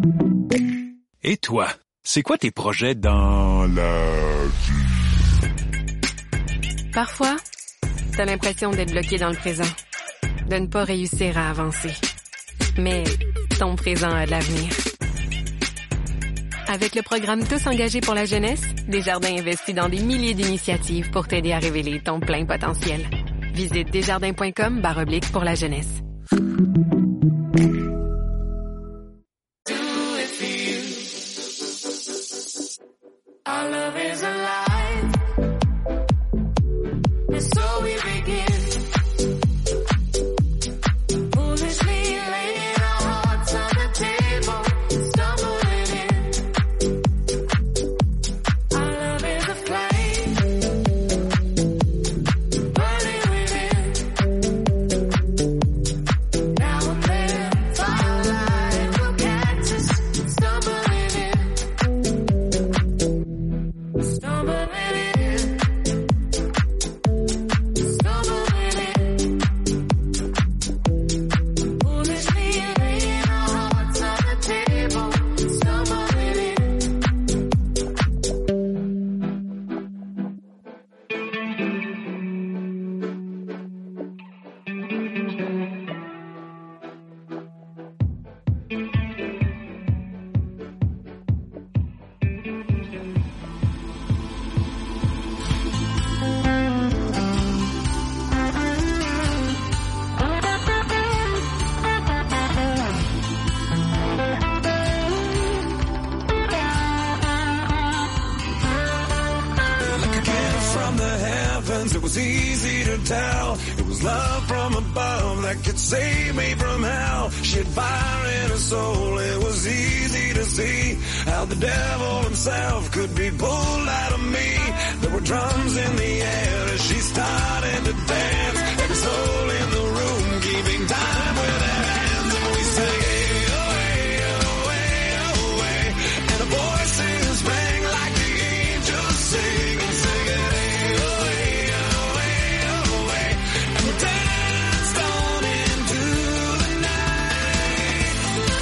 Et toi, c'est quoi tes projets dans la vie? Parfois, t'as l'impression d'être bloqué dans le présent, de ne pas réussir à avancer. Mais ton présent a de l'avenir. Avec le programme Tous engagés pour la jeunesse, Desjardins investit dans des milliers d'initiatives pour t'aider à révéler ton plein potentiel. Visite desjardins.com/pour la jeunesse. Our love is alive, and so we begin. Foolishly laying our hearts on the table, stumbling in. Our love is a flame, burning within. Now and then, firelight will catch us, stumbling in. Stumbling in, stumbling in. Foolishly laying our hearts on the table, stumbling in. Like a gift from the heavens, it was easy to tell. It was love from above that could save me from hell. She had fire in her soul, it was easy to see how the devil himself could be pulled out of me. There were drums in the air as she started to dance. Every soul in the room keeping time with their hands, and we sang, hey, oh, hey, oh, hey, oh, hey. And the voices rang like the angels sing and sing it, hey, oh, hey, oh, hey, oh, hey. And we danced on into the night.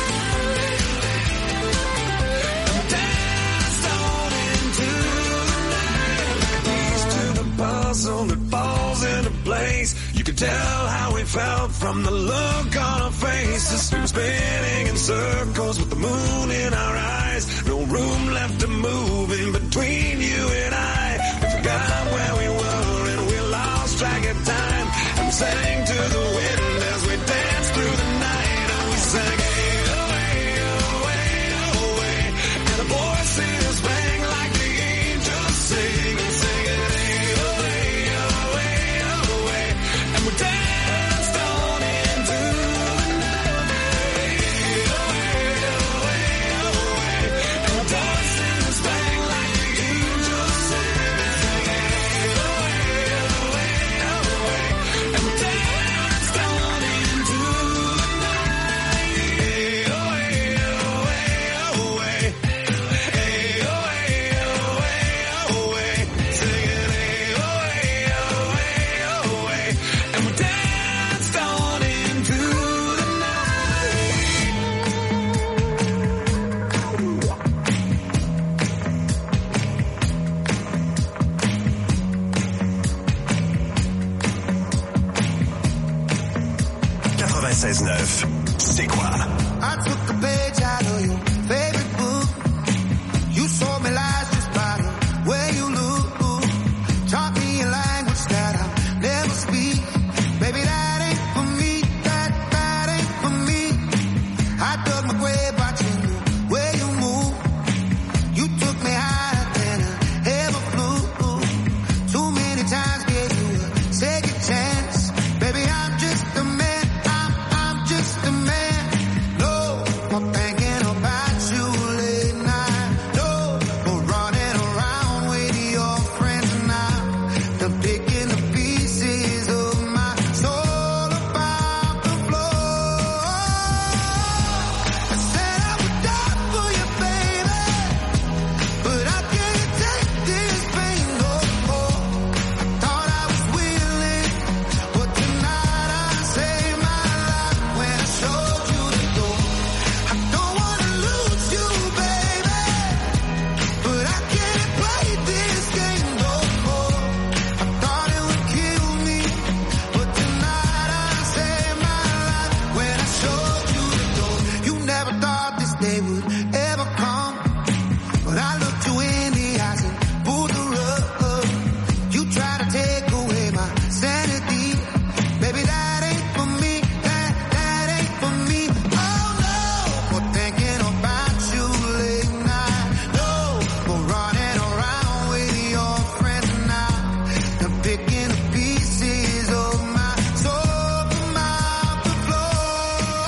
And we danced on into the night. Like a piece to the puzzle that falls into place. You could tell how we felt from the look on our faces. We were spinning in circles with the moon in our eyes. No room left to move in between you and I. We forgot where we were and we lost track of time. And we sang to the wind as we danced through the night. And we sang, hey, oh, hey, oh, hey, oh, hey. And the voices rang like the angels sing and sing it, hey, oh, hey, oh, hey, oh, hey. And we danced on into the night, hey, oh, hey, oh, hey, oh, hey. And the voices rang like the angels sing and sing it, hey, oh, hey, oh, hey, oh, hey. And we danced on into the night, hey, oh, hey, oh, hey, oh, hey. Hey, oh, hey, oh, hey, oh, hey. Sing it, hey, oh, hey, oh, hey, oh, hey. And we danced on into the night. 96.9, c'est quoi? I took a page out of your favorite book. You sold me lies just by the way you look. Taught me a language that I'll never speak. Baby, that ain't for me. That ain't for me. I dug my grave watching the way you move. You took me higher than I ever flew. Too many times gave you a second chance. Baby, I'm just a man. I'm just a man. they would ever come. But I looked you in the eyes and pulled the rug. You try to take away my sanity. Baby, that ain't for me. That ain't for me. Oh no, for thinking about you late night. No, for running around with your friends now. And picking up pieces of my soul from out the floor.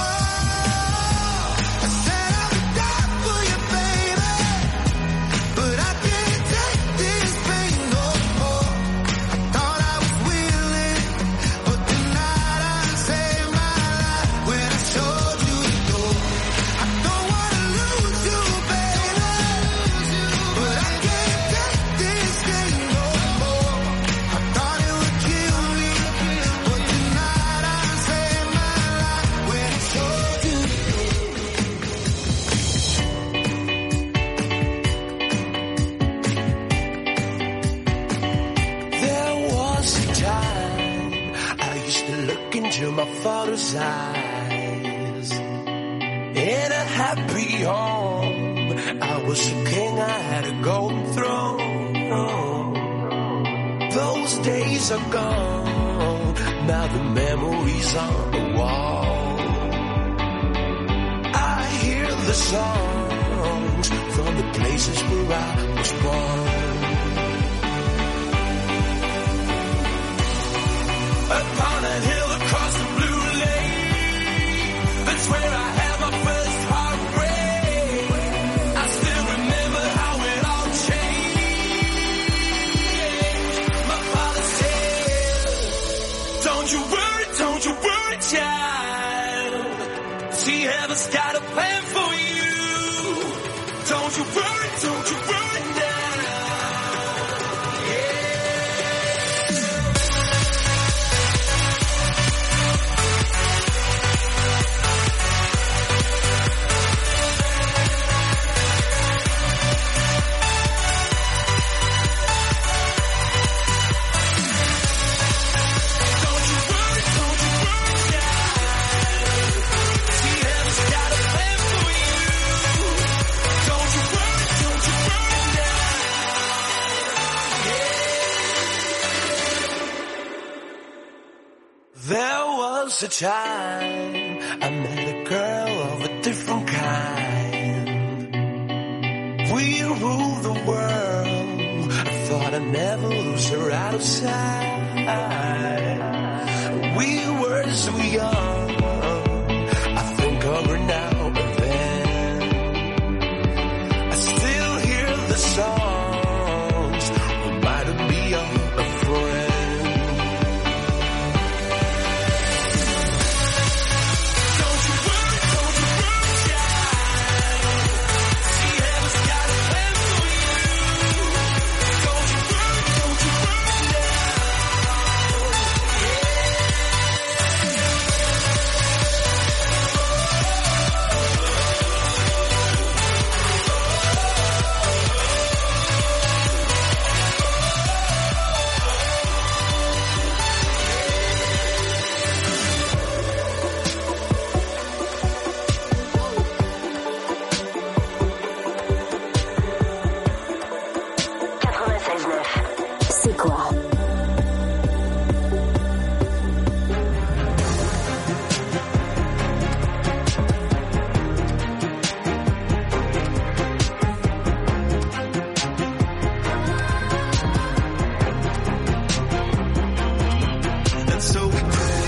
I said I would die for you, baby, but I can't take this pain no more. I thought I was willing, but tonight I saved my life when I showed you the door. I don't wanna lose you, baby, but I can't take this pain no more. I thought it would kill me, but tonight I saved my life when I showed you the door. There was a time I used to look into my father's eyes. In a happy home, I was a king, I had a golden throne. Those days are gone, now the memories on the wall. I hear the songs from the places where I was born. Upon a hill across the blue lake, that's where I had my first heartbreak. I still remember how it all changed. My father said, don't you worry, child. See, heaven's got a plan for you. Don't you worry now. There was a time I met a girl of a different kind. We ruled the world. I thought I'd never lose her out of sight. We were so young. I think of her now and then. I still hear the songs reminding me of a friend. C'est quoi? And so we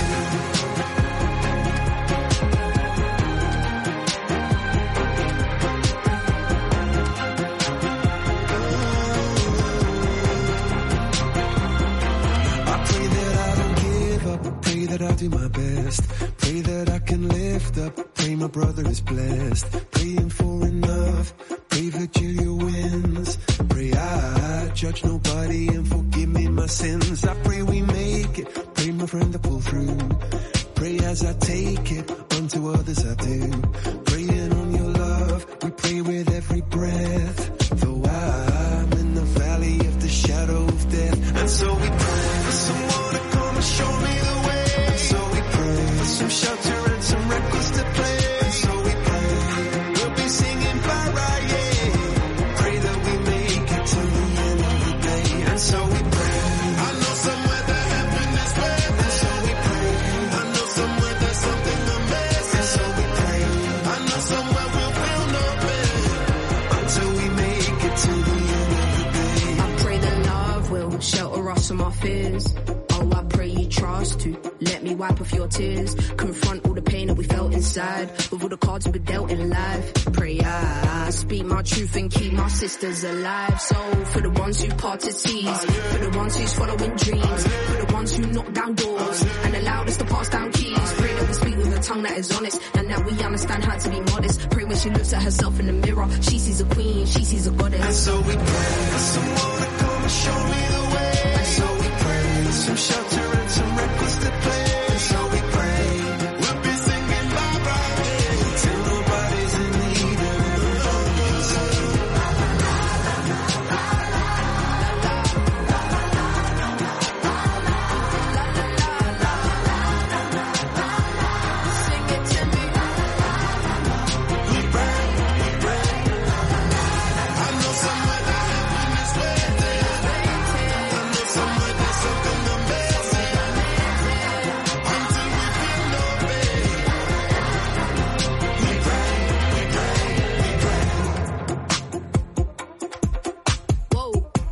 pray that I'll do my best. Pray that I can lift up. Pray my brother is blessed. Praying for enough. Pray Virginia wins. Pray I judge nobody and forgive me my sins. I pray we make it. Pray my friend to pull through. Pray as I take it. Unto others I do. Praying on your love. We pray with every breath. Though I'm in the valley of the shadow of death. And so we pray for someone to come and show me the way. And so we pray for some shelter and some records to play. And so we pray we'll be last of my fears. Oh, I pray you trust to let me wipe off your tears. Confront all the pain that we felt inside with all the cards we were dealt in life. Pray I speak my truth and keep my sisters alive. So for the ones who parted seas, for the ones who's following dreams, for the ones who knock down doors and allowed us to pass down keys. Pray that we speak with a tongue that is honest and that we understand how to be modest. Pray when she looks at herself in the mirror, she sees a queen, she sees a goddess. And so we pray for someone to come and show me the way. And so we pray for some shelter and some records to play. And so we pray we'll be singing bye-bye till nobody's in need of sing it to me. We pray. I know somewhere that heaven is waiting. I know somewhere there's something amazing. Until we feel no pain. We pray, we pray, we pray. Whoa.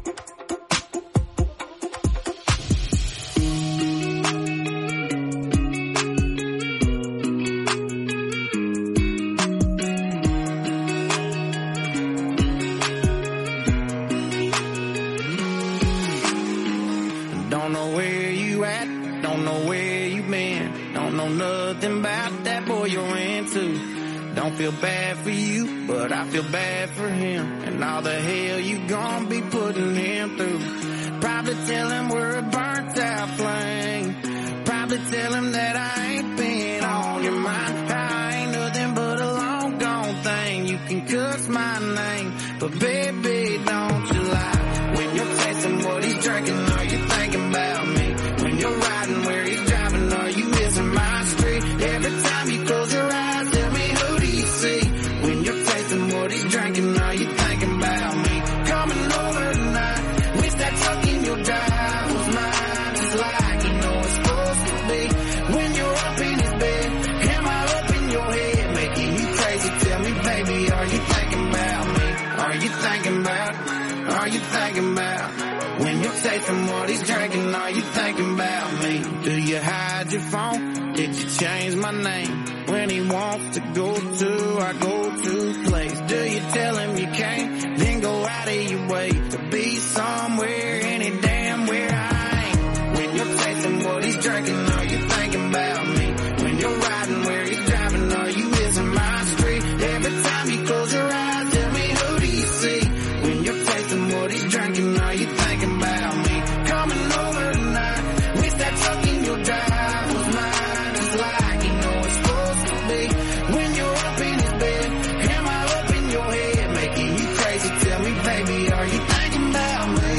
Don't know where you at, don't know where you been, don't know nothing about that boy you're into. Don't feel bad for you, but I feel bad for him, and all the hell you gon' be putting him through. Probably tell him we're a burnt out flame, probably tell him that I ain't been on your mind. I ain't nothing but a long gone thing, you can cuss my name, but baby don't you lie. When you're tasting what he's drinking, are you thinking about me? When you're riding where he's driving, are you missing my street? Every time you close your eyes, tell me who do you see? When you're tasting what he's drinking, are you thinking about me? Coming over tonight, wish that truck in your drive was mine, just like you know it's supposed to be. When you're up in his bed, am I up in your head, making you crazy? Tell me, baby, are you thinking about me? Are you thinking about? Are you thinking about? When you're tasting what he's drinking, are you thinking about me? Do you hide your phone? Did you change my name? When he wants to go to our go-to place, do you tell him you can't? Then go out of your way to be somewhere, any damn where I ain't. When you're tasting what he's drinking, are you thinking about me? When you're riding where he's driving, are you missing my street? Every time you close your eyes, tell me who do you see? When you're tasting what he's drinking, are you thinking about me? Coming over tonight, wish that truck in your drive was mine, just like you know it's supposed to be. When you're up in his bed, am I up in your head, making you crazy? Tell me, baby, are you thinking about me?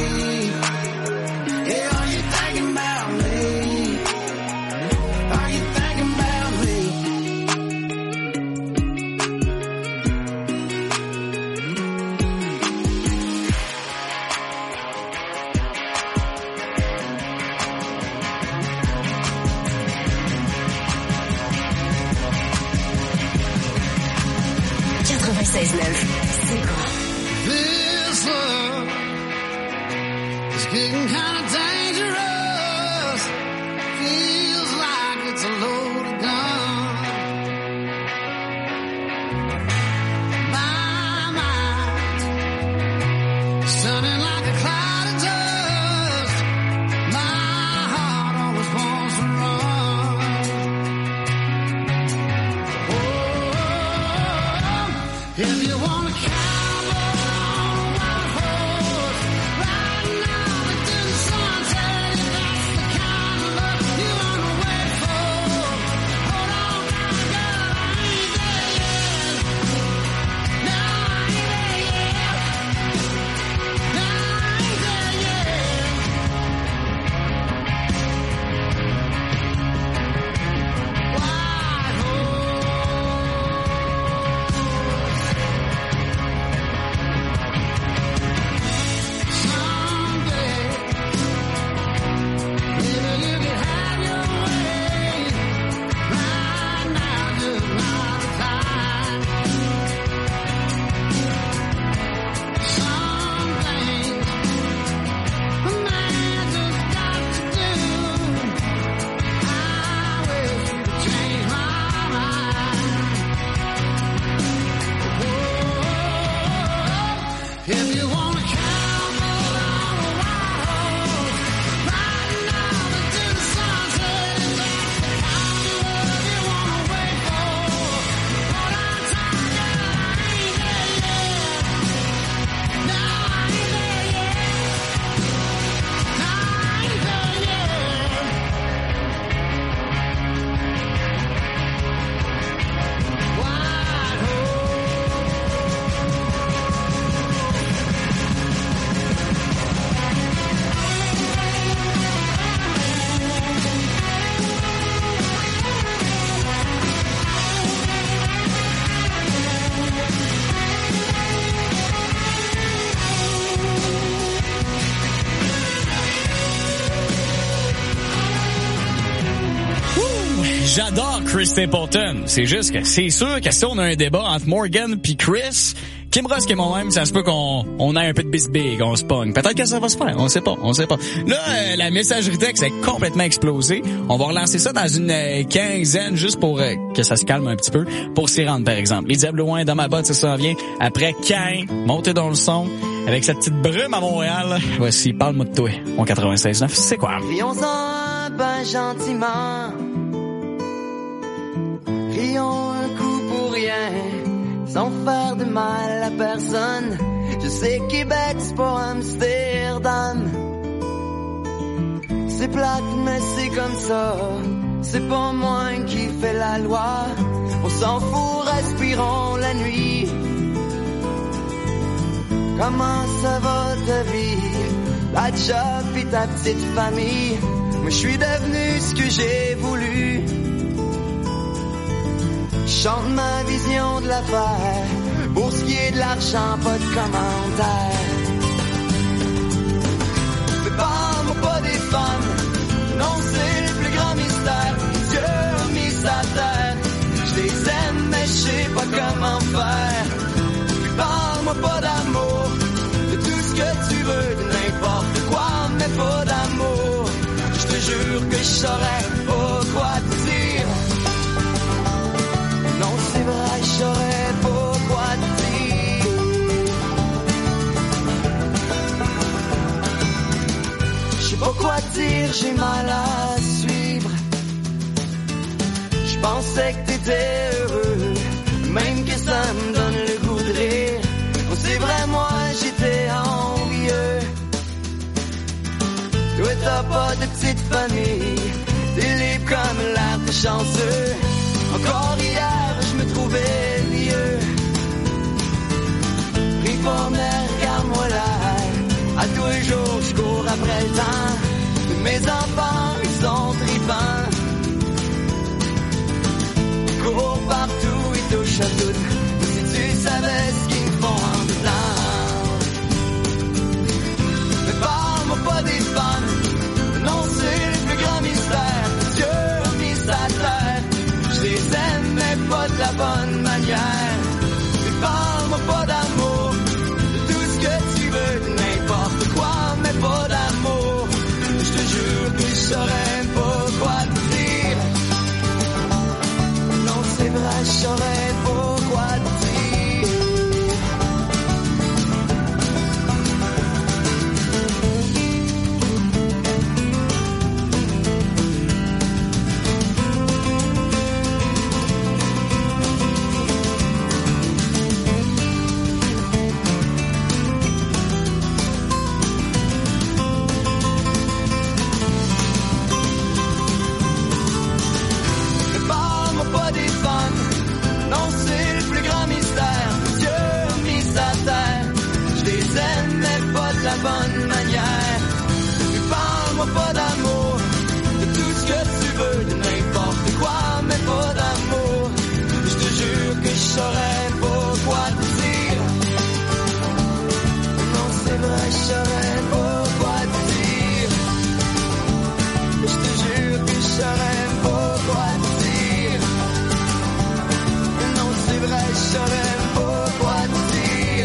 Yeah, are you thinking about me? Are you thinking about me? C'est quoi? This love is getting kind of dangerous. Feels like it's a loaded gun. My mind is turning like a cloud of dust. My heart always wants to run. Oh, if you wanna cowboy on a wild horse, riding out into the sunset, that's the kind of love you wanna wait for. Hold on now, girl, I ain't there yet. No, I ain't there yet. No, I ain't there yet. Wild horse. j'adore Chris Stapleton. C'est juste que c'est sûr que si on a un débat entre Morgan puis Chris, Kim Rusk et moi-même, ça se peut qu'on ait un peu de bisbille, qu'on se pogne. Peut-être que ça va se faire, on sait pas. Là, la messagerie texte est complètement explosée. On va relancer ça dans une quinzaine, juste pour que ça se calme un petit peu, pour s'y rendre, par exemple. Les Diables Loin, dans ma botte, ça s'en vient. Après Cain, monter dans le son, avec cette petite brume à Montréal. Voici, parle-moi de toi, mon 96.9, c'est quoi? Rions-en ben gentiment, rions un coup pour rien, sans faire de mal à personne. Je sais Québec c'est pas Amsterdam, c'est plate mais c'est comme ça, c'est pas moi qui fais la loi. On s'en fout, respirons la nuit. Comment ça va ta vie, la job et ta petite famille? Moi je suis devenu ce que j'ai voulu. Chante ma vision de l'affaire. Pour ce qui est de l'argent, pas de commentaire. Mais parle-moi pas des femmes. Non, c'est le plus grand mystère. Dieu a mis sa terre. Je les aime, mais je sais pas comment faire. Mais parle-moi pas d'amour. De tout ce que tu veux, de n'importe quoi, mais pas d'amour. Je te jure que je saurais pas quoi te dire. Non, c'est vrai, je saurais pas quoi te dire. Je sais pas quoi te dire, j'ai mal à suivre. Je pensais que t'étais heureux, même que ça me donne le goût de rire. Oh, c'est vrai, moi j'étais envieux. Toi t'as pas de petite famille, t'es libre comme l'air, t'es chanceux. Encore hier, je me trouvais vieux. Prie pour me, regarde-moi là. À tous les jours, je cours après le temps. Tous mes enfants, ils sont tripants. Ils courent partout, ils touchent à tout. Si tu savais ce qu'ils me font en dedans. Mais parle-moi pas des femmes. Non, c'est le plus grand mystère. Dieu a mis sa terre. Je les aime, mais pas de la bonne manière. Mais parle-moi pas d'amour, de tout ce que tu veux, de n'importe quoi, mais pas d'amour. Je te jure que je saurais pas quoi te dire. Non, c'est vrai, je saurais pas quoi te dire. Bonne manière. Mais parle-moi pas d'amour, de tout ce que tu veux, de n'importe quoi, mais pas d'amour. Je te jure que je saurais pas quoi te dire. Non, c'est vrai, je saurais pas quoi te dire. Je te jure que je saurais pas quoi te dire. Non, c'est vrai, je saurais pas quoi te dire.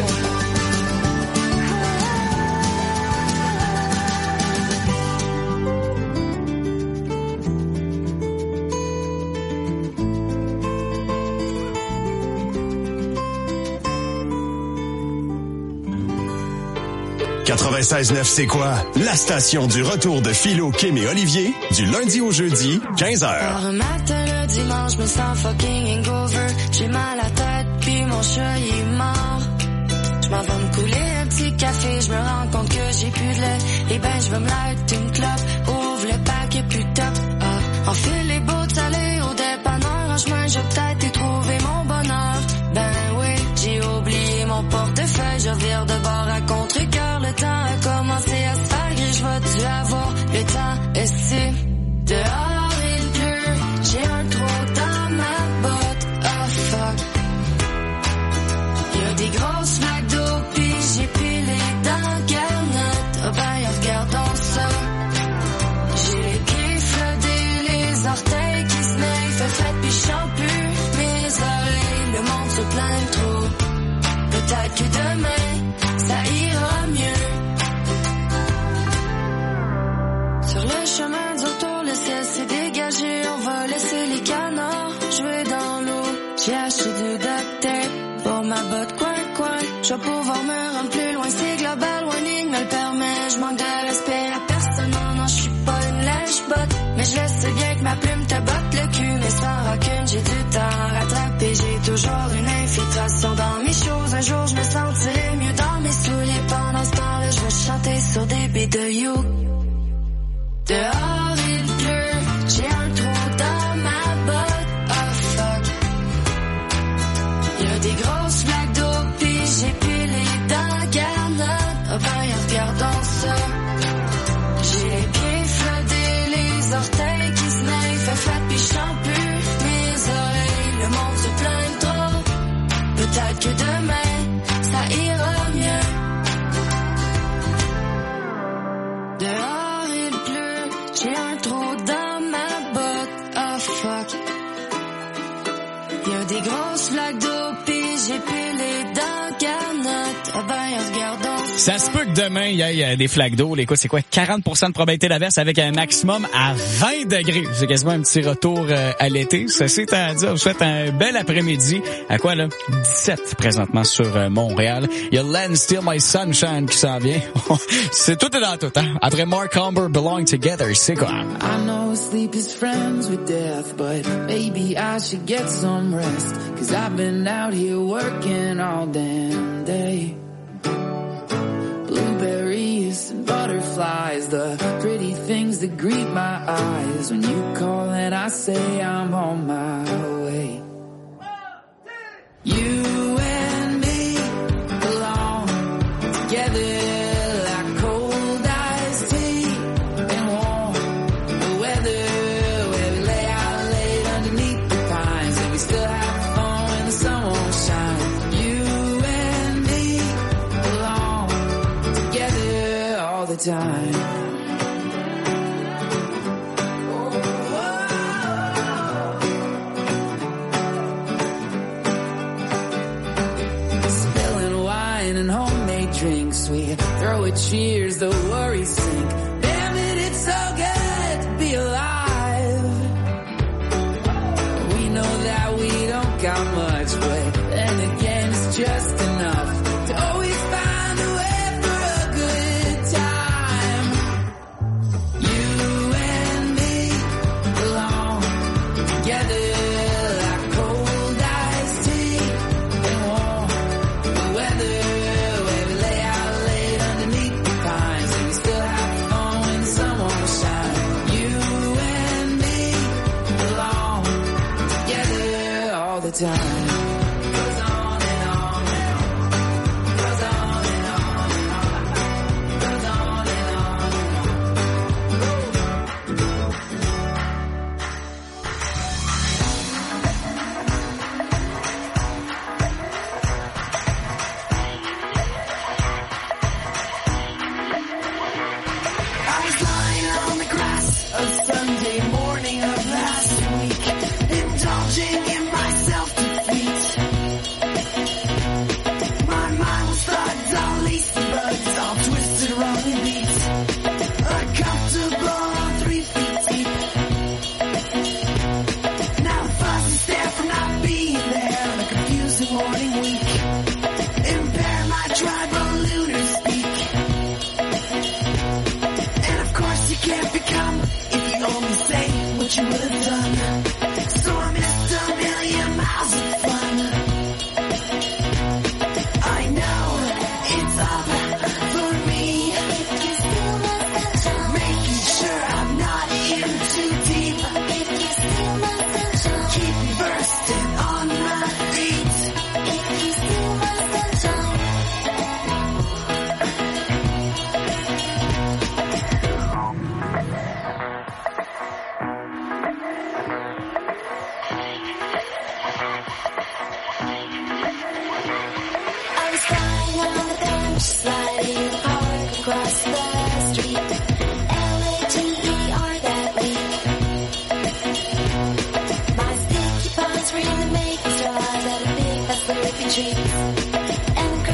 « 96.9, c'est quoi? La station du retour de Philo, Kim et Olivier, du lundi au jeudi, 15h. Par un matin, le dimanche, je me sens fucking hangover. J'ai mal à la tête, puis mon chat, il est mort. Je m'en vais me couler un petit café, je me rends compte que j'ai plus de lait. Eh ben, je vais me light une clope, ouvre le paquet plus top. Ah, enfile les bottes salées au dépanneur. En chemin, j'ai peut-être y trouvé mon bonheur. Ben oui, j'ai oublié mon portefeuille, je vire de bord à contre-cœur. Le temps a commencé à se faire gris, je vais-tu avoir le temps ici? Dehors il pleut, j'ai un trou dans ma botte, oh fuck. Y'a des grosses flaques d'eau, pis j'ai pilé dans le garnotte. Oh ben regardons ça. J'ai les pieds flottés, les orteils qui se mêlent, fait Peut-être que demain, ça ira mieux. Sur le chemin du retour, le ciel s'est dégagé. On va laisser les canards jouer dans l'eau. J'ai acheté du duct tape pour ma botte coin-coin. Je vais pouvoir me rendre plus loin. C'est global, warning me le permet. Je manque de respect à personne. Non, je suis pas une lèche-botte. Mais je le sais bien que ma plume te botte le cul. Mais sans rancune, j'ai du temps à rattraper. J'ai toujours une infiltration dans mes choses. Un jour, je me sentirai mieux dans mes souliers. Pendant ce temps-là, je vais chanter sur des beats de You. Dehors il pleut, j'ai un trou dans ma botte, oh fuck. Y'a des grosses flaques d'eau pis j'ai plus les dents garnottes. Oh ben regardons ça. J'ai les pieds flottés, les orteils qui se mêlent. Fait flat pis j'chante plus mes oreilles. Le monde se plaint trop. Peut-être que demain, ça ira mieux. Dehors il pleut, j'ai un trou dans ma botte, oh fuck. Y'a des grosses flaques d'eau pis j'ai plus les dents garnottes. Ah ben regardons. Ça se peut que demain, il y ait des flaques d'eau. Écoute, c'est quoi? 40% de probabilité d'averse avec un maximum à 20 degrés. C'est quasiment un petit retour à l'été. Ceci étant à dire, je vous souhaite un bel après-midi. À quoi, là? 17 présentement sur Montréal. Il y a Land Still My Sunshine qui s'en vient. C'est tout et dans tout, hein? Après Mark Humber, Belong Together, c'est quoi? I know sleep is friends with death, but maybe I should get some rest. Cause I've been out here working all damn day. Blueberries and butterflies, the pretty things that greet my eyes. When you call and I say I'm on my way. You and me belong together like cold iced tea and warm weather, where we lay out late underneath the pines and we still have fun when the sun won't shine. You and me belong together all the time. Spilling wine and homemade drinks, we throw a cheers, the worries sink. Damn it, it's so good to be alive. We know that we don't got much, but then again it's just enough to always find a way for a good time. You and me belong together like cold iced tea and warm weather, where we lay out late underneath the pines and we still have fun when the sun won't shine. You and me belong together all the time. Goes on and on and on. Goes on and on and on. Goes on and on and on. I was lying on the grass a Sunday morning of last week, indulging in my self-defeat. My mind was thugged, all lacy buds, all twisted, wrongly beat. Uncomfortable on 3 feet deep. Now the fuzz is there from not being there on a confusing morning week. Impair my tribal lunar speak. And of course you can't become if you only say what you would have done. So I missed a million miles of fun. I know it's up for me, making sure I'm not in too deep. Keep me bursting on my feet. I was lying on the bench, sliding hard across the street. LATER that week. My sticky paws were in the making straws at a big fast slurpy treat. And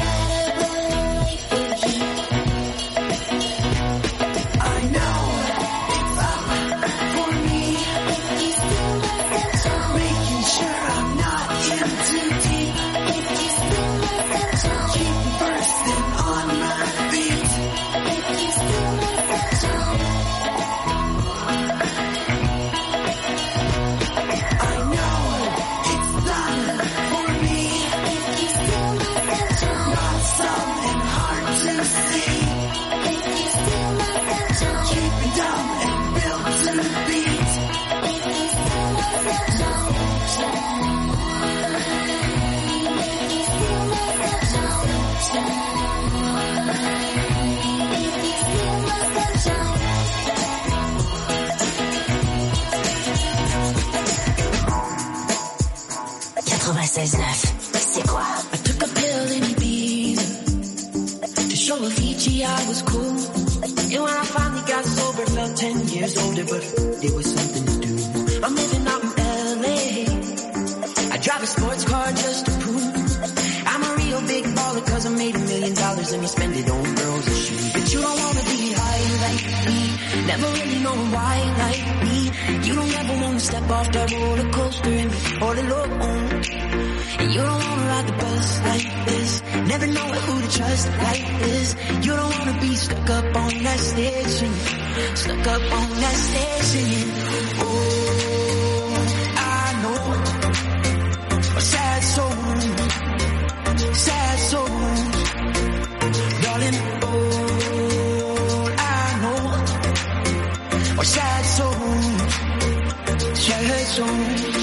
Gee, I was cool. And when I finally got sober, felt 10 years older, but there was something to do. I'm living out in LA. I drive a sports car just to prove I'm a real big baller, cause I made $1 million and I spend it on girls and shoes. But you don't wanna be high like me, never really know why like me. You don't ever wanna step off that roller coaster and be all alone. And you don't wanna ride the bus like this, never know who to trust like this. You don't wanna be stuck up on that station, stuck up on that station. Oh, I know a sad soul, sad souls, darling. All I know are sad souls, sad souls.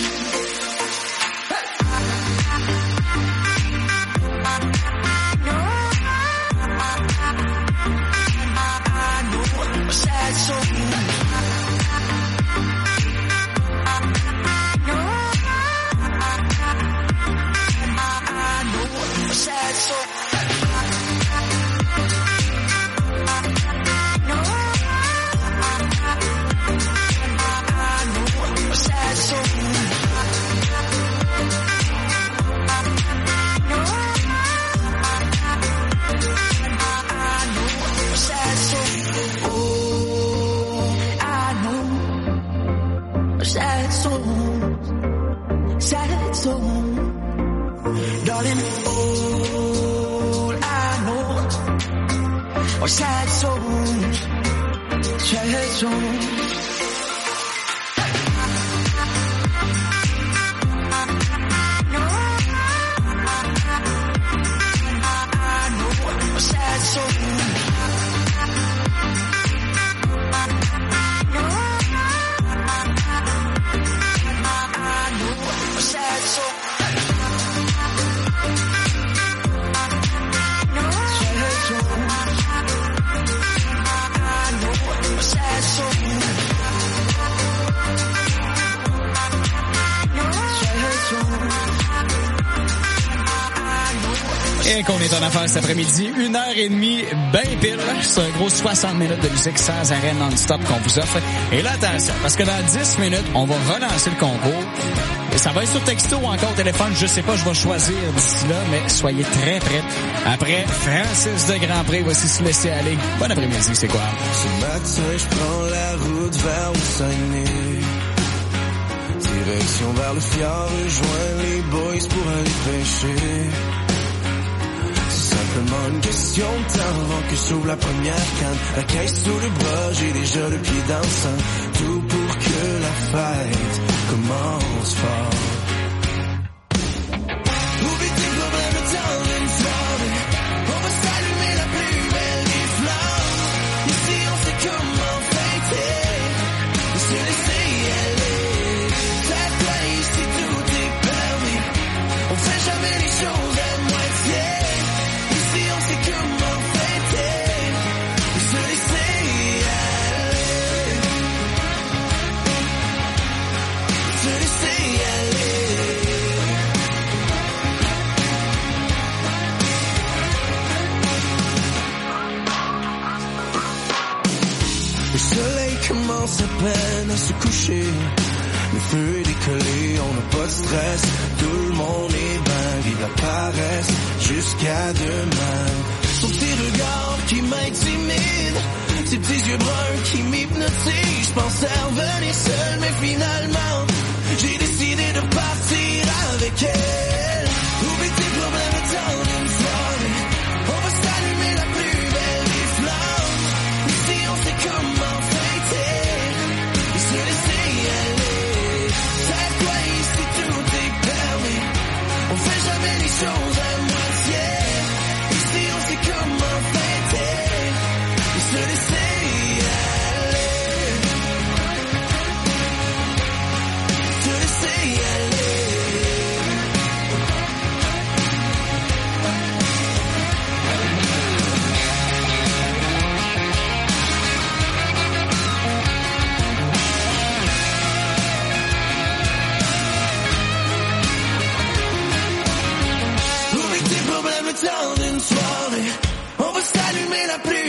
Or sad souls, sad souls. Et qu'on est en affaires cet après-midi, 1h30, ben pile. C'est un gros 60 minutes de musique sans arrêt non-stop qu'on vous offre. Et là, attention, parce que dans 10 minutes, on va relancer le concours. Et ça va être sur texto ou encore téléphone, je sais pas, je vais choisir d'ici là, mais soyez très prêts. Après Francis de Grand Prix, voici Se laisser aller. Bon après-midi, c'est quoi? Ce matin, je prends la route vers le Saguenay. Direction vers le fjord, rejoindre les boys pour aller pêcher. Simplement une question de temps avant que s'ouvre la première canne. La caisse sous le bras, j'ai déjà le pied dans le sang. Tout pour que la fête commence fort. Oublie tes problèmes, temps d'une soirée. On va s'allumer la plus belle des flammes. Ici on sait comment fêter, se laisser aller. Cette fois ici tout est permis. On fait jamais les choses à moitié. Comment fêter, se laisser aller, se laisser aller. Le soleil commence à peine à se coucher. Le feu est décollé, on n'a pas de stress. Tout le monde est bien, vive la paresse jusqu'à demain. Son petit regard qui m'intimide, ses petits yeux bruns qui m'hypnotisent. Je pensais revenir seul, mais finalement j'ai décidé de partir avec elle. Oublie tes problèmes, temps d'une soirée. On va s'allumer la plus belle des flammes. Ici on sait comment fêter, se laisser aller. Cette fois ici tout est permis. On fait jamais les choses à moitié. Ici on sait comment fêter, se laisser aller, se laisser aller. Oublie tes problèmes, le temps d'une soirée. On va s'allumer la pluie.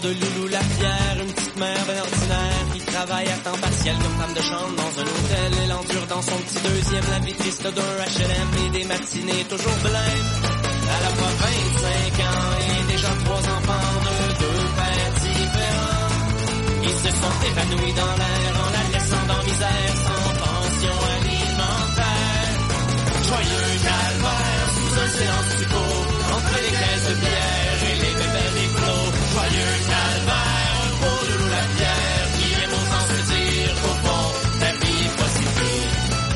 de Loulou Lapierre, une petite mère bien ordinaire qui travaille à temps partiel comme femme de chambre dans un hôtel. Elle endure dans son petit deuxième la vie triste d'un HLM et des matinées toujours blêmes. Elle a pas 25 ans et déjà 3 enfants de 2 pères différents. Ils se sont évanouis dans l'air en la laissant dans misère sans pension alimentaire. Joyeux calvaire sous un silence psycho entre les caisses de bière et les bébés des flots. Joyeux calvaire pour Loulou Lapierre qui aime autant se dire qu'au fond la vie est pas si pire.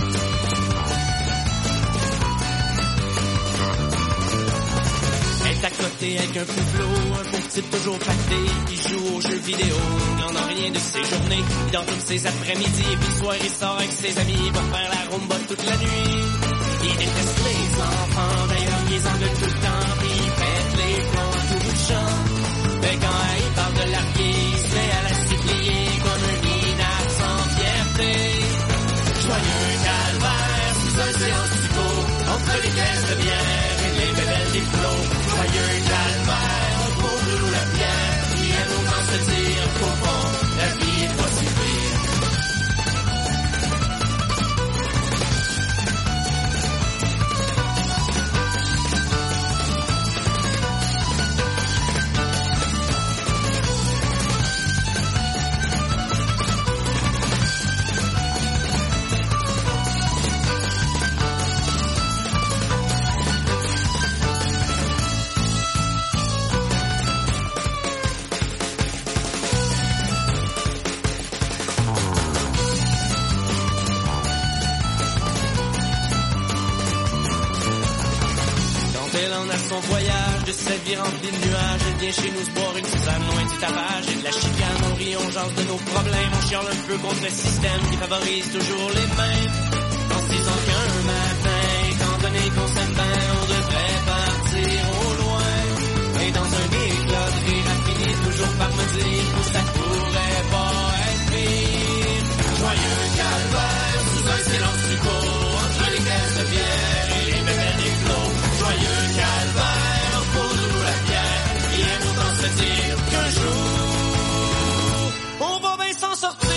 Elle est à côté avec un flou, un pauvre type toujours pacté qui joue aux jeux vidéo. Il n'en a rien de ses journées, dans toutes ses après-midi. Et puis le soir il sort avec ses amis pour faire la rumba toute la nuit. Il déteste les enfants, d'ailleurs il les engueule tout le temps. Puis il pète les plombs à tout bout de champ. Mais quand il parle de larguer, il se met à la supplier comme un minard sans fierté. Joyeux calvaire sous un silence psycho entre les caisses de bière et les bébelles des flots. Joyeux calvaire pour Loulou Lapierre qui aime autant se dire qu'au fond la vie est pas si pire. Cette vie remplie de nuages, elle vient chez nous se boire une tisane loin du tapage et de la chicane. On rit, on jase de nos problèmes, on chiale un peu contre le système qui favorise toujours les mêmes. En se disant qu'un matin, étant donné qu'on s'aime bien, on devrait partir au loin. Et dans un éclat de rire, elle finit toujours par me dire que ça pourrait pas être pire. Joyeux calvaire sous un silence du court, entre les caisses de bière et les bébés des flots. Joyeux calvaire pour Loulou Lapierre qui aime autant se dire qu'un jour on va bien s'en sortir.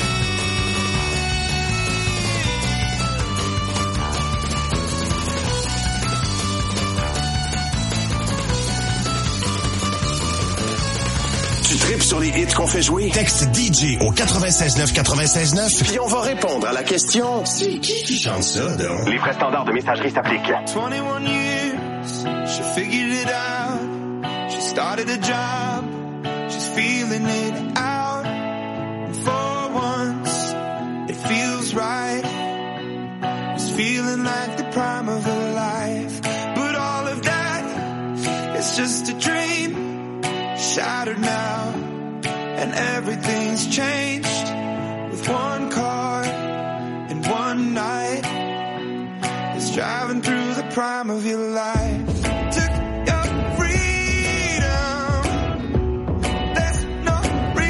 Tu tripes sur les hits qu'on fait jouer? Texte DJ au 96.9 puis on va répondre à la question c'est qui chante ça, donc? Les vrais standards de messagerie s'appliquent. 21 years, she figured it out. She started a job, she's feeling it out. And for once, it feels right. It's feeling like the prime of her life. But all of that, it's just a dream. Shattered now, and everything's changed. With one car and one night, it's driving through the prime of your life. Took your freedom, there's no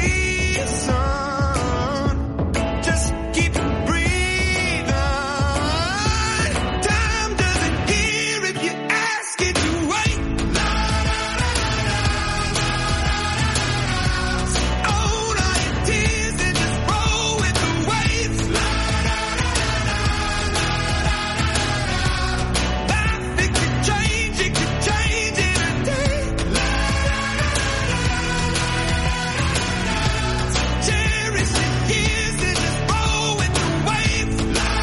reason. Just keep breathing. Time doesn't hear if you ask it to wait. Own all your tears and just roll with the waves. Life, it could change in a day. Cherish your years and just roll with the waves.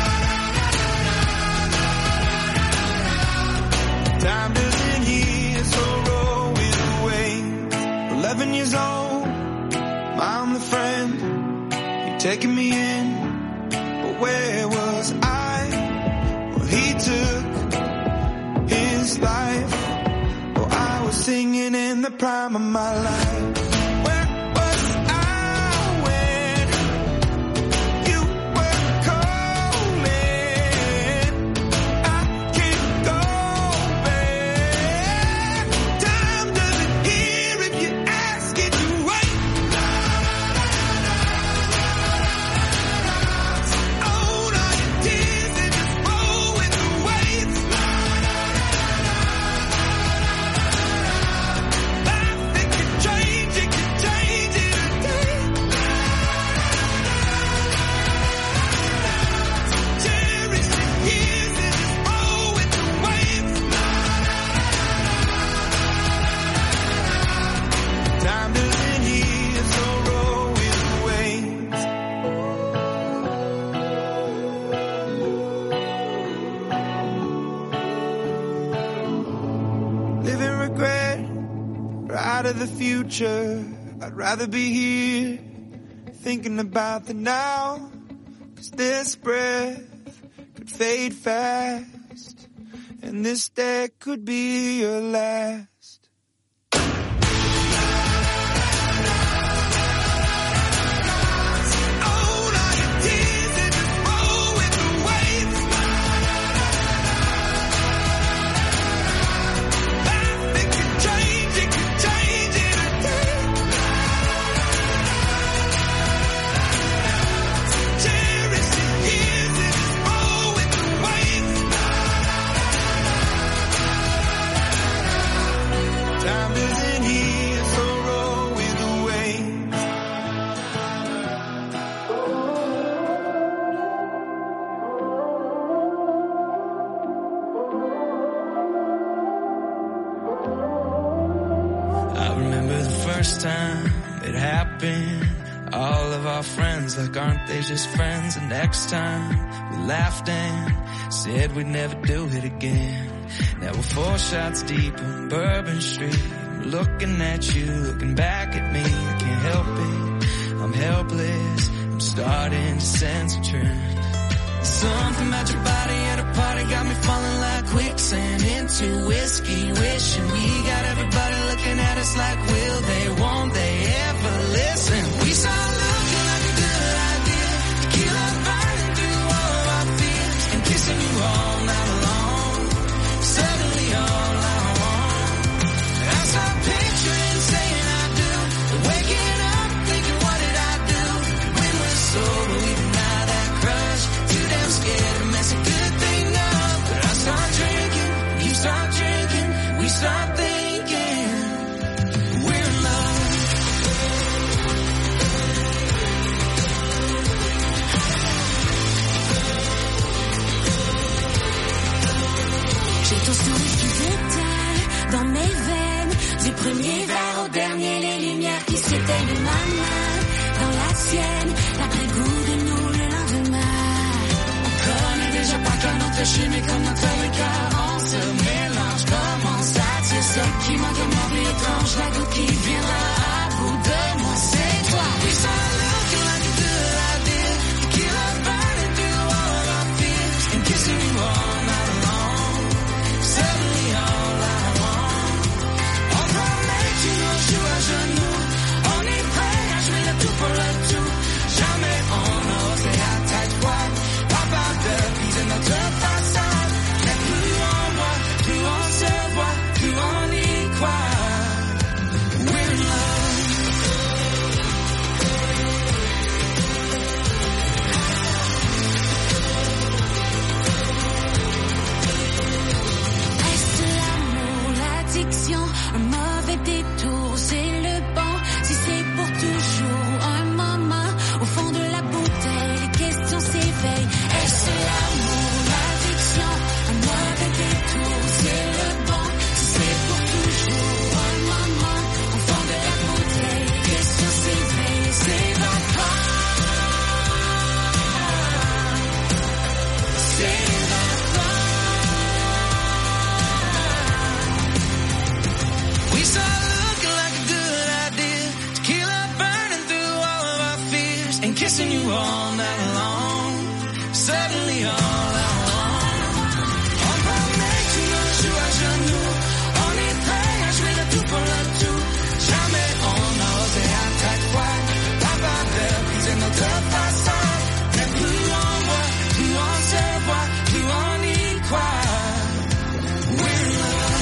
Time doesn't heal, so roll with the waves. 11 years old, I'm the friend. You're taking me in, but where was I? Well, he took his life. Well, I was singing in the prime of my life. Where was I when you were calling? I can't go back. Time doesn't hear if you ask it to wait. Own all your tears and just roll with the waves. Life, it could change, it of the future. I'd rather be here, thinking about the now. 'Cause this breath could fade fast, and this day could be your last. Time it happened, all of our friends, like aren't they just friends? And next time we laughed and said we'd never do it again. Now we're 4 shots deep on Bourbon Street, I'm looking at you, looking back at me. I can't help it, I'm helpless, I'm starting to sense a trend. Something about your body at a party got me falling like quicksand into whiskey, wishing we got everybody looking at us like, will they, won't they ever listen? We start looking like a good idea, tequila burning through all of our fears, and kissing you all night long, suddenly all I want. I start picturing saying I do, waking up thinking what did I do? When we're sober we deny that crush, too damn scared to mess a good thing up. But I start drinking, you start drinking, we start thinking we're in love. J'ai ton sourire qui s'éteint dans mes veines. Du premier verre au dernier, les lumières qui s'éteignent, ma main dans la sienne. L'après-goût de nous le lendemain. On connaît déjà pas qu'un autre chimie comme notre cœur. On se mélange comme on s'attire. Ce qui manque à ma vie étrange, la goutte qui viendra à bout de moi, c'est toi. We start looking like a good idea, tequila burning through all of our fears, and kissing you all night long, suddenly all I want. On prend tu nous joues à genoux, on est prêt à jouer le tout pour le tout. Jamais on n'ose à tête froide, pas peur de briser notre façade. Mais plus on voit, plus on se voit, plus on y croit. We're in love. Est-ce l'amour, l'addiction, un mauvais détour, c'est le bon? Si c'est pour toujours un moment, au fond de la bouteille, les questions s'éveillent. Est-ce l'amour, l'addiction, un mauvais détour, c'est le bon? Si c'est pour toujours un moment, au fond de la bouteille, les questions s'éveillent, s'évaporent. We start looking like a good idea, tequila burning through all of our fears, and kissing you all night long, suddenly all I want. On promet tu nos joues à genoux, on est prêt à jouer le tout pour le tout. Jamais on n'ose à tête froide, pas peur de briser notre façade. Mais plus on voit, plus on se voit, plus on y croit. We're in love.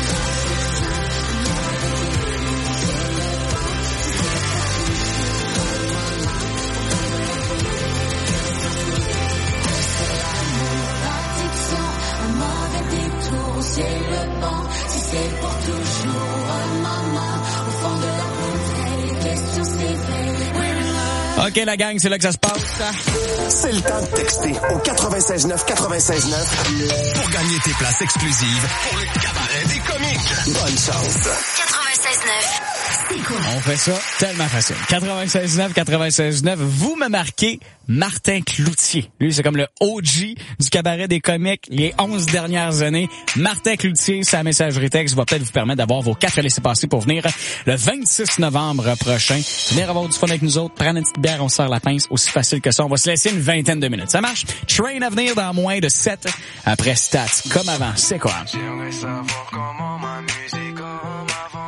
L'addiction, un mauvais détour, c'est le bon. Si c'est pour toujours un moment, au fond de la bouteille, les questions s'éveillent. We're in love. OK, la gang, c'est là que ça se passe. C'est le temps de texter au 96.9 96.9 pour gagner tes places exclusives pour le cabaret des comiques. Bonne chance. 96.9. On fait ça tellement facile. 96.9, vous me marquez Martin Cloutier. Lui, c'est comme le OG du cabaret des comiques les 11 dernières années. Martin Cloutier, sa messagerie texte va peut-être vous permettre d'avoir vos 4 laissez-passer pour venir le 26 novembre prochain. Venir avoir du fun avec nous autres, prendre une petite bière, on se serre la pince, aussi facile que ça. On va se laisser une vingtaine de minutes. Ça marche? Train à venir dans moins de 7 après Stats. Comme avant, c'est quoi? J'aimerais savoir comment ma musique comme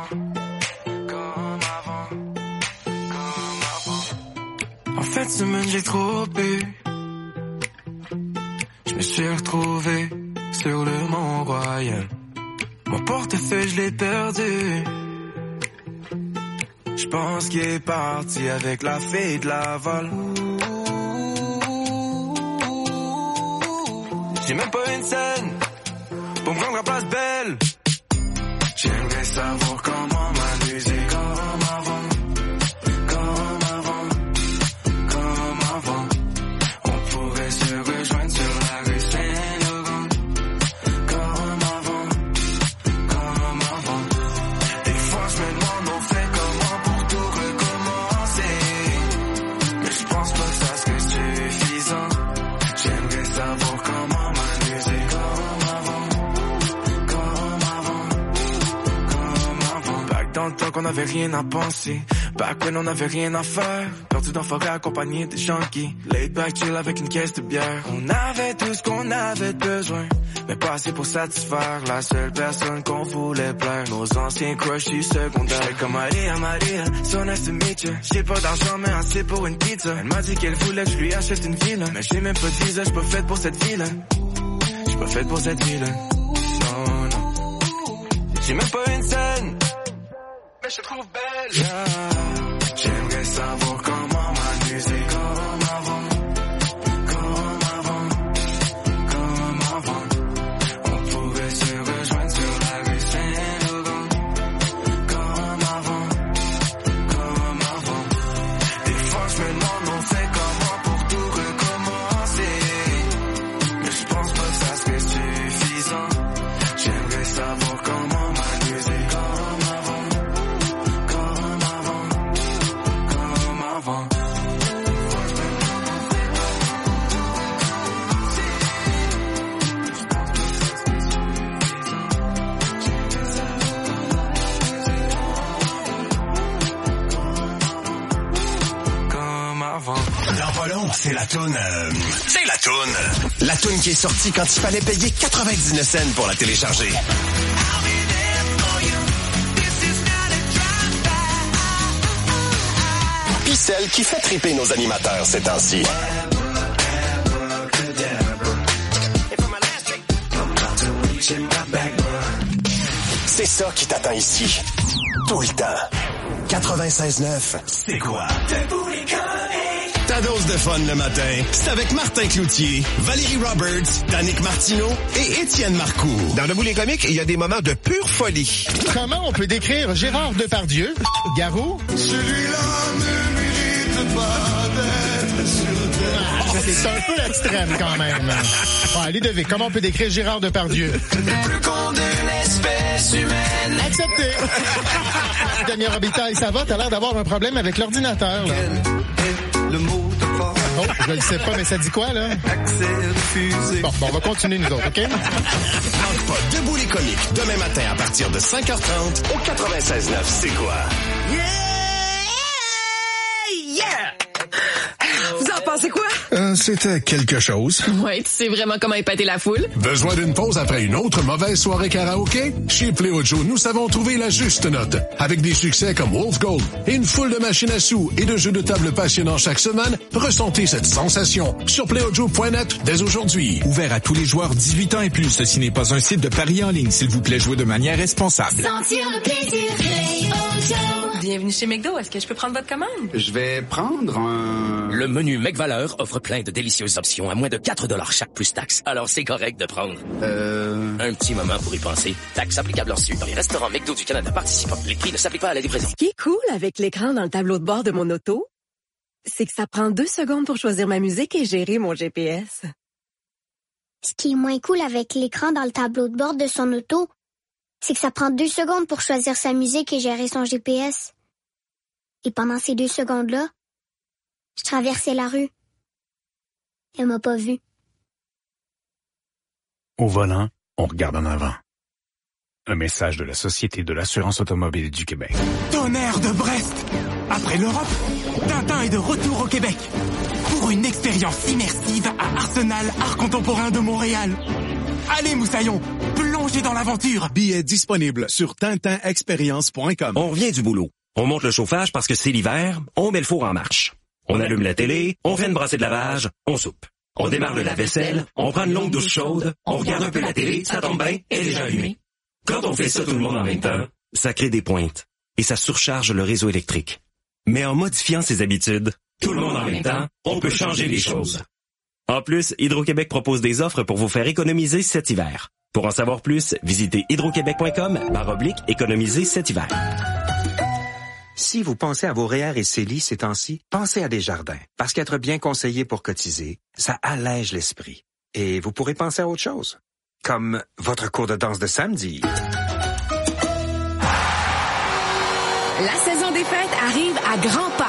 avant. En fait, semaine, j'ai trop bu. Je me suis retrouvé sur le Mont-Royal. Mon portefeuille, je l'ai perdu. Je pense qu'il est parti avec la fille de Laval. J'ai même pas une scène pour me rendre la place belle. J'aimerais savoir comment ma musique comme avant. On pourrait se rejoindre sur la rue Saint-Laurent. Comme avant. Des fois je me demande on fait comment pour tout recommencer. Mais je pense pas que ça serait suffisant. J'aimerais savoir comment ma musique comme avant. Back dans le temps qu'on avait rien à penser. Back when on avait rien à faire. Perdu dans forêt accompagné des junkies. Laid back chill avec une caisse de bière. On avait tout ce qu'on avait besoin, mais pas assez pour satisfaire la seule personne qu'on voulait plaire. Nos anciens crushs du secondaire. J'étais comme Maria, so nice to meet you. J'ai pas d'argent mais assez pour une pizza. Elle m'a dit qu'elle voulait que je lui achète une ville. Mais j'ai même pas de visa, j'suis pas faite pour cette ville. J'suis pas faite pour cette ville. Non. J'ai même pas une scène, mais je te trouve belle. Yeah. J'aimerais savoir comment ma musique comme avant. On pourrait se rejoindre sur la rue Saint-Laurent. Comme avant. Des fois je me demande on fait comment pour tout recommencer. Mais je pense pas que ça serait suffisant. J'aimerais savoir comment ma musique comme avant. Dans pas long, c'est la toune. C'est la toune. La toune qui est sortie quand il fallait payer 99 cents pour la télécharger. Puis celle qui fait triper nos animateurs ces temps-ci. C'est ça qui t'attend ici. Tout le temps. 96.9, c'est quoi? Ta dose de fun le matin, c'est avec Martin Cloutier, Valérie Roberts, Danick Martineau et Étienne Marcoux. Dans Debout les comiques, il y a des moments de pure folie. Comment on peut décrire Gérard Depardieu? Garou? Celui-là ne mérite pas d'être sur terre. C'est un peu extrême quand même. Ouais, Ludovic, comment on peut décrire Gérard Depardieu? Plus qu'on d'une espèce humaine. Accepté. Damien Robitaille, ça va? T'as l'air d'avoir un problème avec l'ordinateur, là. Le mot de force. Oh, je le sais pas, mais ça dit quoi, là? Accès refusé. Bon, on va continuer, nous autres, OK? Manque pas Debout les comiques, demain matin à partir de 5h30 au 96.9, c'est quoi? Vous en pensez quoi? C'était quelque chose. Ouais, tu sais vraiment comment épater la foule. Besoin d'une pause après une autre mauvaise soirée karaoké? Chez Pléo Joe, nous savons trouver la juste note. Avec des succès comme Wolf Gold et une foule de machines à sous et de jeux de table passionnants chaque semaine, ressentez cette sensation sur pléojoe.net dès aujourd'hui. Ouvert à tous les joueurs 18 ans et plus. Ceci n'est pas un site de paris en ligne. S'il vous plaît, jouez de manière responsable. Sentir le plaisir, Pléo Joe. Bienvenue chez McDo. Est-ce que je peux prendre votre commande? Je vais prendre un... Le menu McValeur offre plein de délicieuses options à moins de 4$ chaque plus taxes. Alors c'est correct de prendre un petit moment pour y penser. Taxes applicables ensuite dans les restaurants McDo du Canada participants. Les prix ne s'appliquent pas à la livraison. Ce qui est cool avec l'écran dans le tableau de bord de mon auto, c'est que ça prend 2 secondes pour choisir ma musique et gérer mon GPS. Ce qui est moins cool avec l'écran dans le tableau de bord de son auto, c'est que ça prend 2 secondes pour choisir sa musique et gérer son GPS. Et pendant ces 2 secondes-là, je traversais la rue. Elle m'a pas vue. Au volant, on regarde en avant. Un message de la Société de l'assurance automobile du Québec. Tonnerre de Brest! Après l'Europe, Tintin est de retour au Québec. Pour une expérience immersive à Arsenal Art Contemporain de Montréal. Allez, Moussaillon, plongez dans l'aventure. Billets disponibles sur tintinexperience.com. On revient du boulot. On monte le chauffage parce que c'est l'hiver, on met le four en marche. On allume la télé, on fait une brassée de lavage, on soupe. On démarre le lave-vaisselle, on prend une longue douche chaude, on regarde un peu la télé, ça tombe bien, elle est déjà allumée. Quand on fait ça tout le monde en même temps, ça crée des pointes et ça surcharge le réseau électrique. Mais en modifiant ses habitudes, tout le monde en même temps, on peut changer les choses. En plus, Hydro-Québec propose des offres pour vous faire économiser cet hiver. Pour en savoir plus, visitez hydroquebec.com/économiser cet hiver. Si vous pensez à vos REER et CELI ces temps-ci, pensez à Desjardins. Parce qu'être bien conseillé pour cotiser, ça allège l'esprit. Et vous pourrez penser à autre chose. Comme votre cours de danse de samedi. La saison des fêtes arrive à grands pas.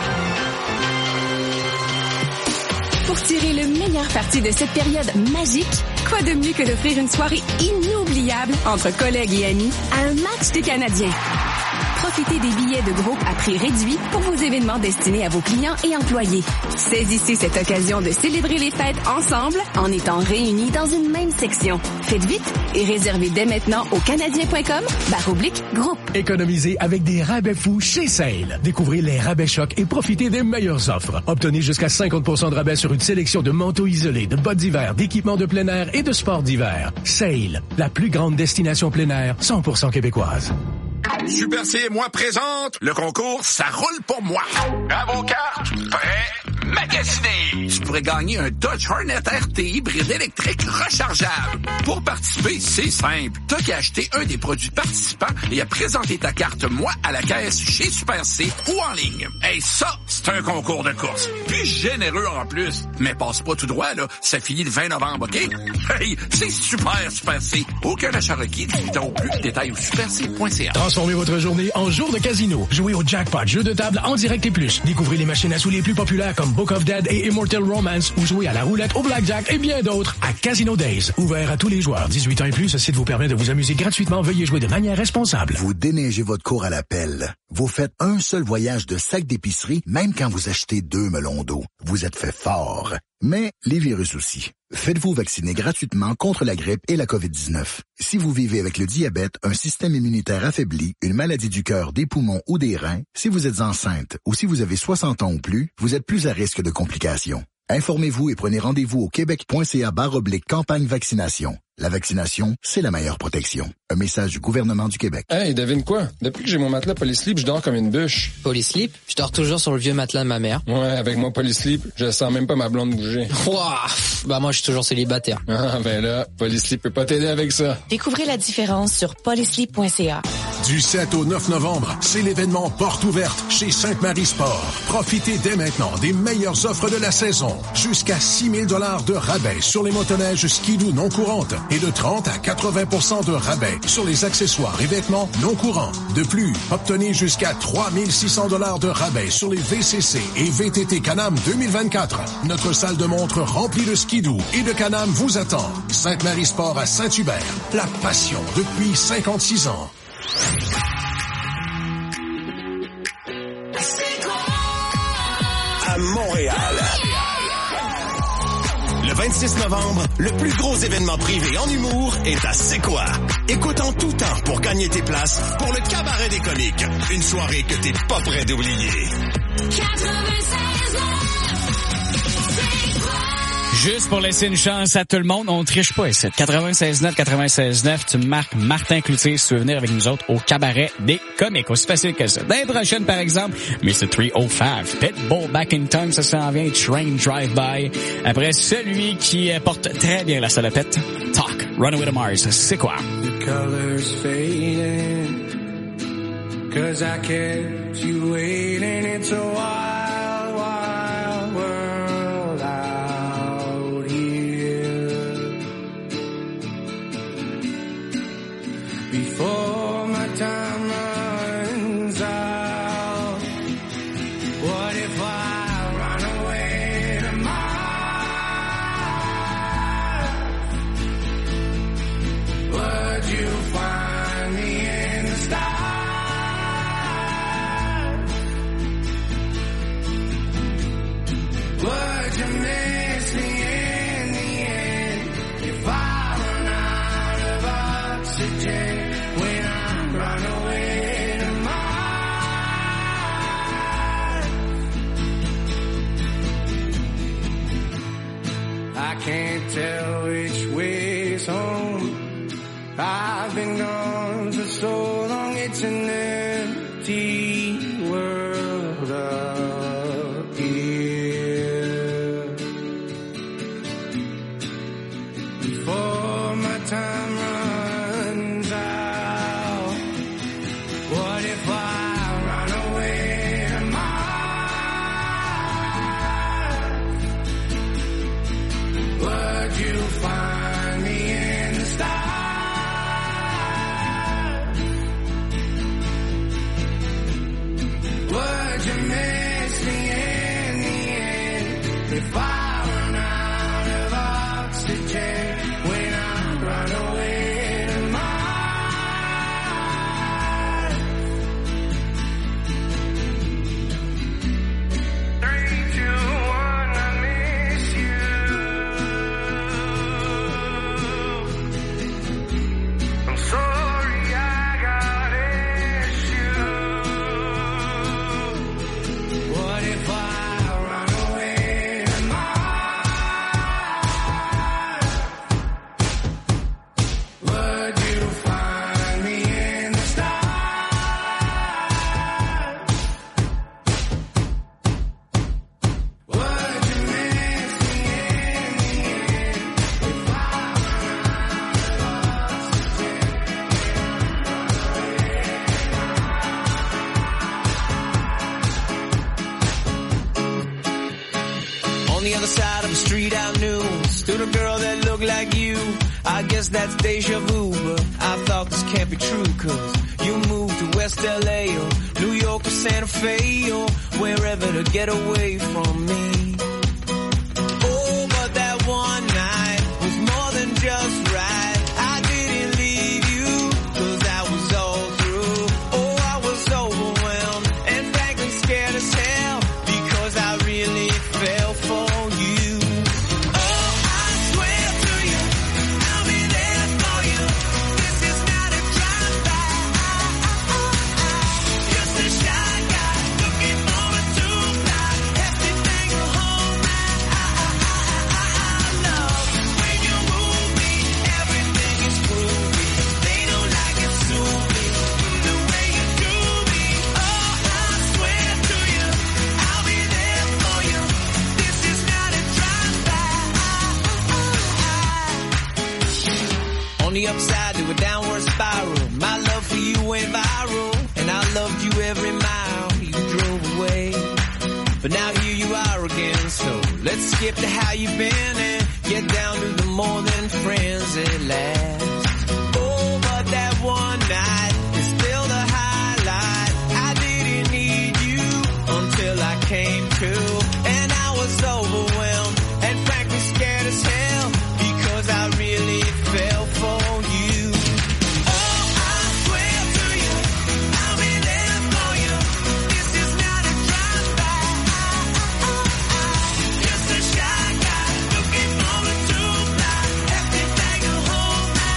Pour tirer le meilleur parti de cette période magique, quoi de mieux que d'offrir une soirée inoubliable entre collègues et amis à un match des Canadiens. Profitez des billets de groupe à prix réduit pour vos événements destinés à vos clients et employés. Saisissez cette occasion de célébrer les fêtes ensemble en étant réunis dans une même section. Faites vite et réservez dès maintenant au canadien.com/groupe. Économisez avec des rabais fous chez Sale. Découvrez les rabais chocs et profitez des meilleures offres. Obtenez jusqu'à 50% de rabais sur une sélection de manteaux isolés, de bottes d'hiver, d'équipements de plein air et de sports d'hiver. Sale, la plus grande destination plein air 100% québécoise. Super C et moi présente le concours Ça roule pour moi. À vos cartes, prêts, magasiner. Tu pourrais gagner un Dodge Hornet RT hybride électrique rechargeable. Pour participer, c'est simple. T'as qu'à acheter un des produits participants et à présenter ta carte Moi à la caisse chez Super C ou en ligne. Hey, ça, c'est un concours de course. Puis généreux en plus. Mais passe pas tout droit, là. Ça finit le 20 novembre, OK? Hey, c'est super Super C. Aucun achat requis. Au plus, détail au superc.ca. Transformez votre journée en jour de casino. Jouez au jackpot, jeux de table en direct et plus. Découvrez les machines à sous les plus populaires comme Book of Dead et Immortal Romance ou jouez à la roulette, au blackjack et bien d'autres à Casino Days. Ouvert à tous les joueurs. 18 ans et plus, ce site vous permet de vous amuser gratuitement. Veuillez jouer de manière responsable. Vous déneigez votre cour à la pelle. Vous faites un seul voyage de sac d'épicerie, même quand vous achetez 2 melons d'eau. Vous êtes fait fort. Mais les virus aussi. Faites-vous vacciner gratuitement contre la grippe et la COVID-19. Si vous vivez avec le diabète, un système immunitaire affaibli, une maladie du cœur, des poumons ou des reins, si vous êtes enceinte ou si vous avez 60 ans ou plus, vous êtes plus à risque de complications. Informez-vous et prenez rendez-vous au québec.ca/campagne vaccination. La vaccination, c'est la meilleure protection. Un message du gouvernement du Québec. Hey, devine quoi? Depuis que j'ai mon matelas Polysleep, je dors comme une bûche. Polysleep? Je dors toujours sur le vieux matelas de ma mère. Ouais, avec mon Polysleep, je sens même pas ma blonde bouger. Wouah! Bah moi, je suis toujours célibataire. Ah, ben là, Polysleep peut pas t'aider avec ça. Découvrez la différence sur polysleep.ca. Du 7 au 9 novembre, c'est l'événement Porte ouverte chez Sainte-Marie Sport. Profitez dès maintenant des meilleures offres de la saison. Jusqu'à 6 000 $ de rabais sur les motoneiges skidoo non courantes et de 30 à 80% de rabais sur les accessoires et vêtements non courants. De plus, obtenez jusqu'à 3 600 $ de rabais sur les VCC et VTT Can-Am 2024. Notre salle de montre remplie de skidoo et de Can-Am vous attend. Sainte-Marie Sport à Saint-Hubert. La passion depuis 56 ans. À Montréal. Le 26 novembre, le plus gros événement privé en humour est à C'est quoi? Écoute en tout temps pour gagner tes places pour le Cabaret des comiques. Une soirée que t'es pas prêt d'oublier. Juste pour laisser une chance à tout le monde, on triche pas ici. 96.9, tu marques Martin Cloutier si tu veux venir avec nous autres au Cabaret des comiques. Aussi facile que ça. L'année prochaine, par exemple, Mr. 305, Pitbull Back in Time, ça s'en vient, Train Drive-By. Après, celui qui porte très bien la salopette, Talk, Runaway to Mars, c'est quoi? The colors fading, 'cause I kept you waiting, it's a wild, wild world out here. Before my time runs out, it's home. I've been gone for so long, it's an empty world up here. Before my time runs out, what if I run away to Mars? Would you find me in the stars? Would you miss me in the end if I run out of oxygen when I run away to Mars? 3, 2, 1, I miss you. I'm sorry I got issues. What if I run away to Mars? Would you find me in the stars? Would you miss me in the end if I run out of oxygen? On the other side of the street I knew stood a girl that looked like you. I guess that's deja vu, but I thought this can't be true, cause you moved to West LA or New York or Santa Fe or wherever to get away from me. Oh, but that one night was more than just right. I didn't leave you, cause I was all through. Oh, I was overwhelmed and frankly scared as hell, because I really fell for you. Oh, I swear to you, I'll be there for you. This is not a drive-by. Just a shy guy looking for a two-fly. Everything will hold my love. When you move me, everything is groovy. They don't like it, sue me the way you do me. Oh, I swear to you, I'll be there for you. This is not a drive-by. On the upside to a downward spiral, my love for you went viral, and I loved you every mile you drove away. But now here you are again, so let's skip to how you've been and get down to the more than friends at last. Oh, but that one night is still the highlight. I didn't need you until I came to, and I was overwhelmed and frankly scared as hell, because I really fell for you. Oh, I swear to you, I'll be there for you. This is not a drive-by. Just a shy guy looking for a two-fly. Everything will hold my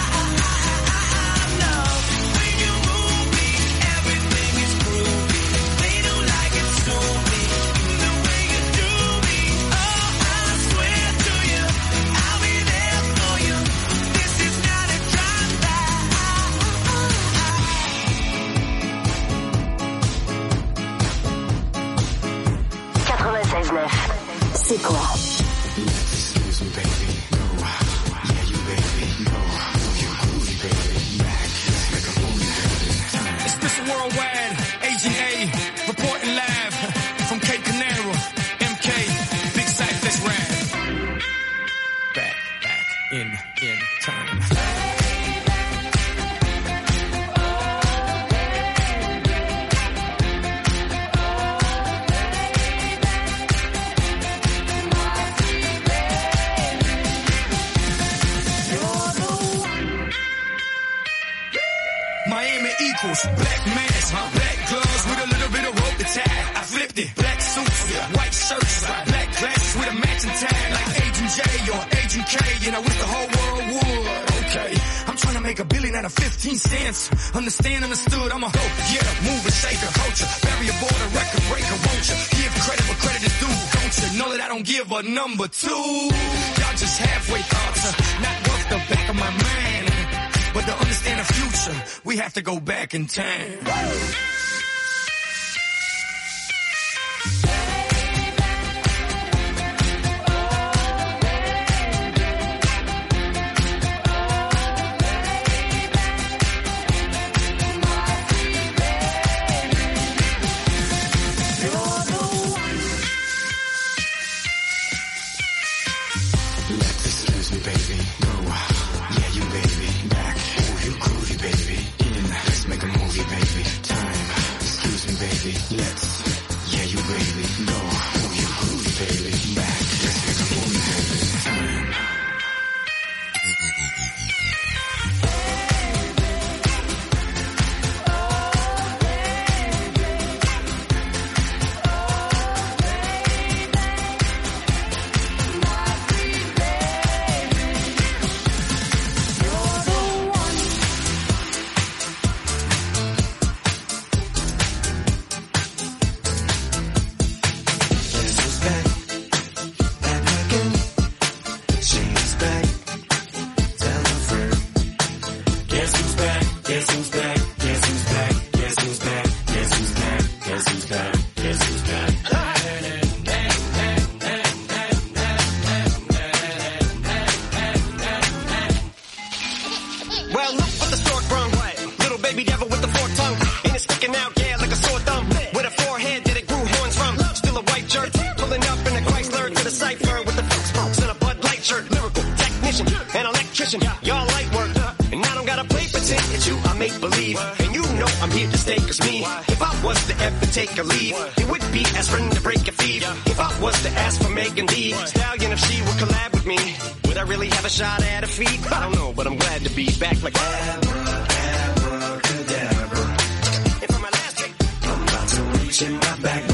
love. When you move me, everything is groovy. They don't like it, sue me the way you do me. Oh, I swear to you, I'll be there for you. This is not a drive-by. 96.9. C'est quoi? It's Mr. Worldwide, Agent A, reporting live from Cape Canaveral, MK, Big Sight, let's ride. Back in time. Miami equals black mask, black gloves with a little bit of rope to tie. I flipped it, black suits, white shirts, black glasses with a matching tag, like Agent J or Agent K, and I wish the whole world would. Okay, I'm trying to make $1 billion out of 15 cents. Understand, understood, I'm a hoe, yeah, mover, shaker, culture, barrier border, record breaker, won't you? Give credit where credit is due, don't you? Know that I don't give a number two. Y'all just halfway thoughts, not worth the back have to go back in time. In my back